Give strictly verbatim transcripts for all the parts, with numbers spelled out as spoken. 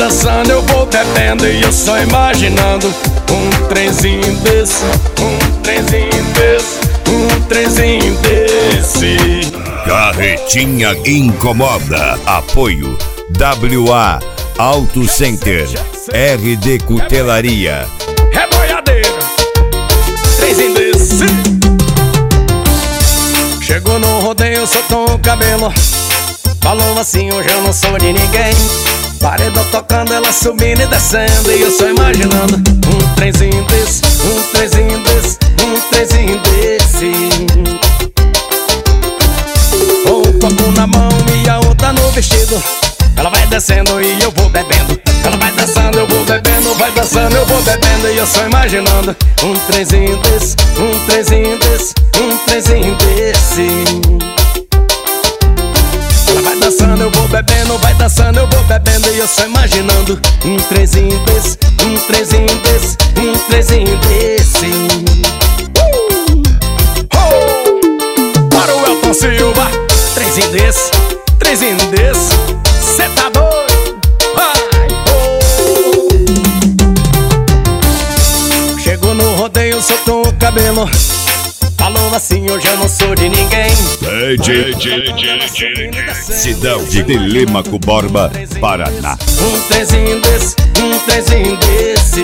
dançando, eu vou bebendo e eu só imaginando um trenzinho desse, um trenzinho desse, um trenzinho desse. Carretinha Incomoda. Apoio W A Auto Center, R D Cutelaria, Reboiadeira, trenzinho desse. Chegou no rodeio, soltou o cabelo, falou assim: hoje eu não sou de ninguém. Paredão tocando, ela subindo e descendo, e eu só imaginando um trenzinho desse, um trenzinho desse, um trenzinho desse. Um copo na mão e a outra no vestido. Ela vai descendo e eu vou bebendo. Ela vai dançando, eu vou bebendo. Vai dançando, eu vou bebendo. E eu só imaginando um trenzinho desse, um trenzinho desse, um trenzinho desse. Ela vai dançando, eu vou bebendo. Vai dançando, eu vou bebendo. E eu só imaginando um trenzinho desse, um trenzinho desse, um trenzinho desse. uh! Oh! Para o Elton Silva, trenzinho desse, trenzinho desse. Cê tá doido? Ai, oh. Chegou no rodeio, soltou o cabelo, falou assim: hoje eu não sou de ninguém. Cidade de Telêmaco Borba, Paraná. Um trenzinho desse, um trenzinho desse.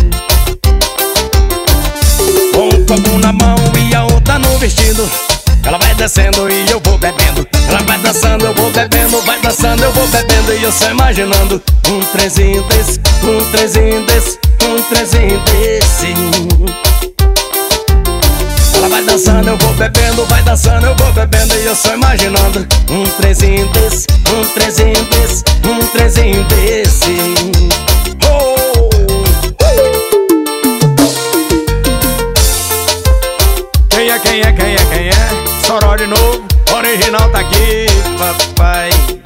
Um copo na mão e a outra no vestido. Ela vai descendo e eu vou bebendo. Ela vai dançando, eu vou bebendo. Vai dançando, eu vou bebendo. E eu só imaginando um trenzinho desse, um trenzinho desse, um trenzinho desse. Ela vai dançando, eu vou bebendo. Vai dançando, eu vou bebendo. E eu só imaginando um trenzinho desse, um trenzinho desse, um trenzinho desse. Oh, uh. Quem é, quem é, quem é, quem é? Soró de novo, original tá aqui, papai.